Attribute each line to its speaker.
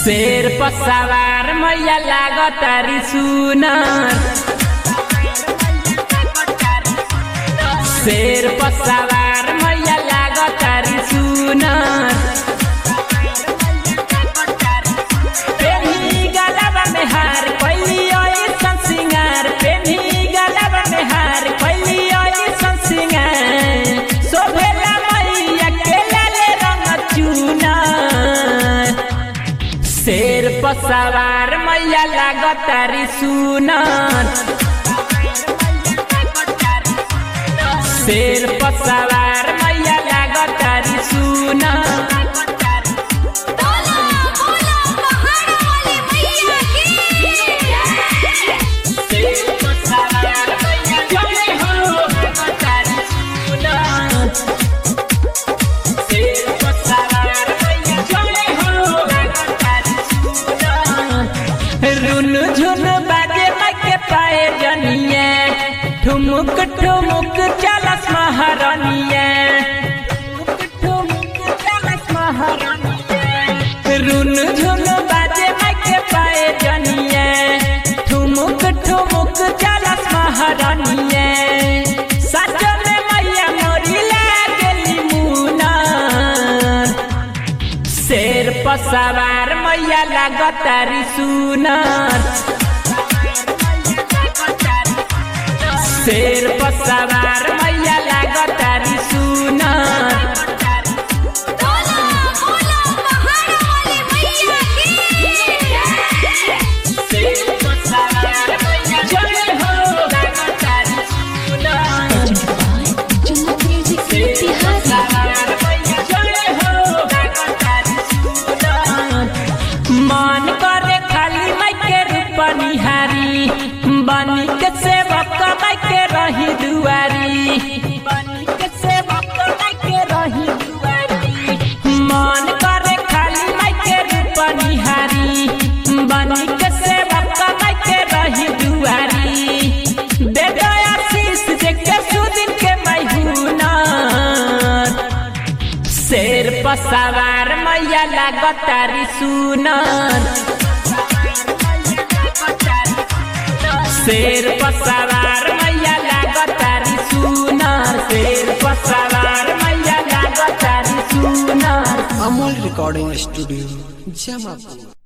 Speaker 1: शेर पर सवार मैया लागतारी सुनर, शेर पर सवार मैया लागतारी सुनर। पेन्ही गलबा में हार कैली ऐसन सिंगार, पेन्ही गलबा में हार कैली ऐसन सिंगार। शोभेला मैया के लाले रंग चुनर, शेर पर सवार मैया लागतारी सुनर, शेर पर सवार मैया लागतारी सुनर। रुन झुन बाजे के पाए जनिए, ठुमुक ठुमुक चलस महारानिया, रुन झुन बाजे के पाए जनिए, ठुमुक ठुमुक चलस महारानिया। सच में मैया मोरी लागली मुनर, शेर पर सवार मैया लागतारी सुनर, शेर पर सवार मैया लागतारी सुनर। मन करे खाली माई के रूप निहारी, बनी के सेवक माई के रही दुआरी, बनी के सेवक माई के रही दुआरी। मन करे खाली माई के रूप निहारी, बनी के सेवक माई के रही दुआरी। दे दो आशीष देखे सुदिन के माई हुनर, शेर पर सवार मैया लागतारी सुनर, शेर पर सवार मैया लागतारी सुनर, शेर पर सवार मैया लागतारी सुनर।
Speaker 2: Amul recording studio Jamapur.